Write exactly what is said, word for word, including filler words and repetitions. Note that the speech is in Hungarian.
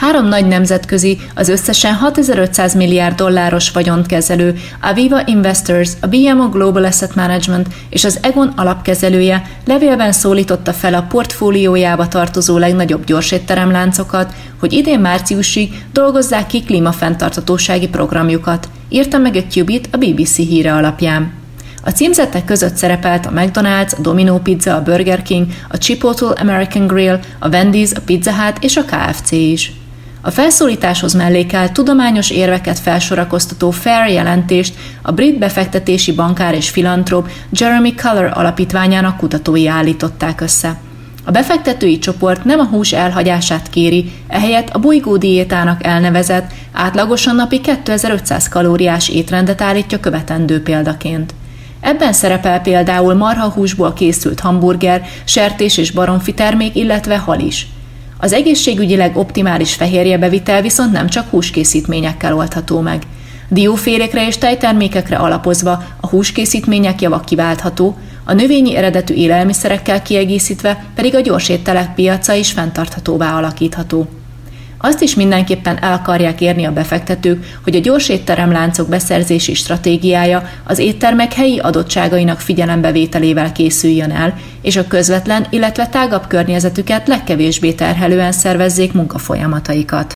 Három nagy nemzetközi, az összesen hatezer-ötszáz milliárd dolláros vagyont kezelő, Aviva Investors, a bé em o Global Asset Management és az Aegon alapkezelője levélben szólította fel a portfóliójába tartozó legnagyobb gyorsétteremláncokat, hogy idén márciusig dolgozzák ki klímafenntarthatósági programjukat, írta meg a Qubit a bé bé cé híre alapján. A címzettek között szerepelt a McDonald's, a Domino Pizza, a Burger King, a Chipotle American Grill, a Wendy's, a Pizza Hut és a ká ef cé is. A felszólításhoz mellékelt tudományos érveket felsorakoztató Fair jelentést a brit befektetési bankár és filantróp Jeremy Collar alapítványának kutatói állították össze. A befektetői csoport nem a hús elhagyását kéri, ehelyett a bolygódiétának elnevezett, átlagosan napi kétezer-ötszáz kalóriás étrendet állítja követendő példaként. Ebben szerepel például marhahúsból készült hamburger, sertés és baromfi termék, illetve hal is. Az egészségügyileg optimális fehérjebevitel viszont nem csak húskészítményekkel oldható meg. Diófélékre és tejtermékekre alapozva a húskészítmények java kiváltható, a növényi eredetű élelmiszerekkel kiegészítve pedig a gyorsétterek piaca is fenntarthatóvá alakítható. Azt is mindenképpen el akarják érni a befektetők, hogy a gyors étteremláncok beszerzési stratégiája az éttermek helyi adottságainak figyelembevételével készüljön el, és a közvetlen, illetve tágabb környezetüket legkevésbé terhelően szervezzék munkafolyamataikat.